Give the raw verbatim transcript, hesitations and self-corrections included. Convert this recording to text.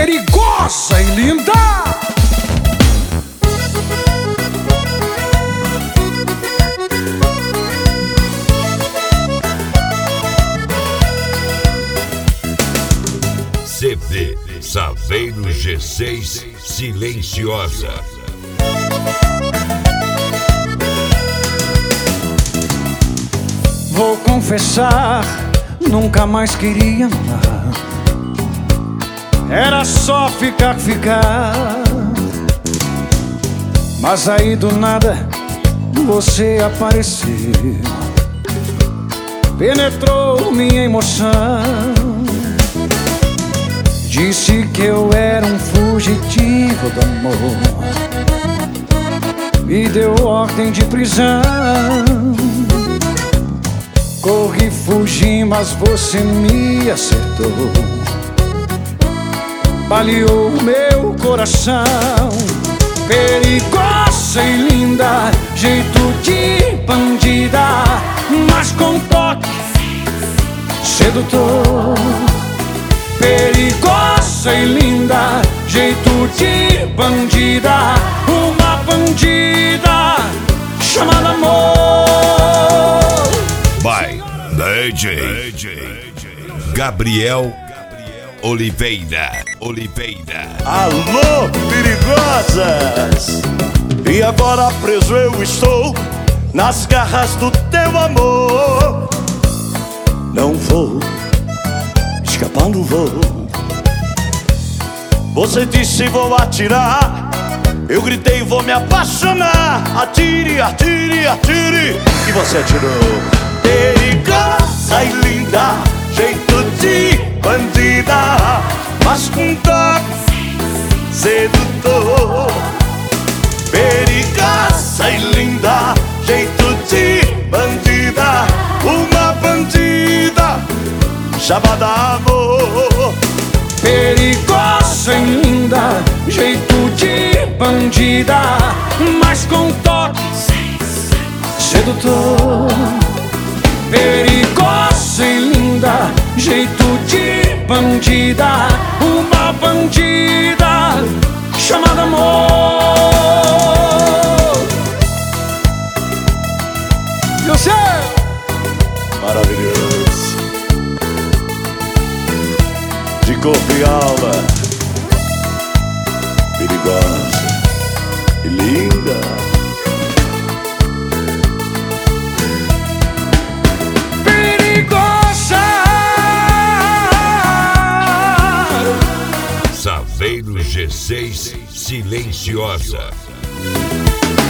perigosa e linda. C D Saveiro G seis Silenciosa. Vou confessar, nunca mais queria amar. Era só ficar, ficar. Mas aí do nada você apareceu, penetrou minha emoção. Disse que eu era um fugitivo do amor, me deu ordem de prisão. Corri, fugi, mas você me acertou, baleou meu coração. Perigosa e linda, jeito de bandida, mas com toque sedutor. Perigosa e linda, jeito de bandida, uma bandida chamada amor. By D J Gabriel Oliveira. Oliveira. Alô, perigosas! E agora preso eu estou nas garras do teu amor. Não vou escapar, não vou. Você disse vou atirar, eu gritei vou me apaixonar. Atire, atire, atire, e você atirou. Perigosa e linda, jeito de bandida, mas com toque sedutor. Perigosa e linda, jeito de bandida, uma bandida chamada amor. Perigosa e linda, jeito de bandida, mas com toque sedutor. Perigosa e linda, jeito de bandida, uma bandida chamada amor. Eu sei! Maravilhoso, de corpo e alma, perigosa e linda. Saveiro G seis Silenciosa.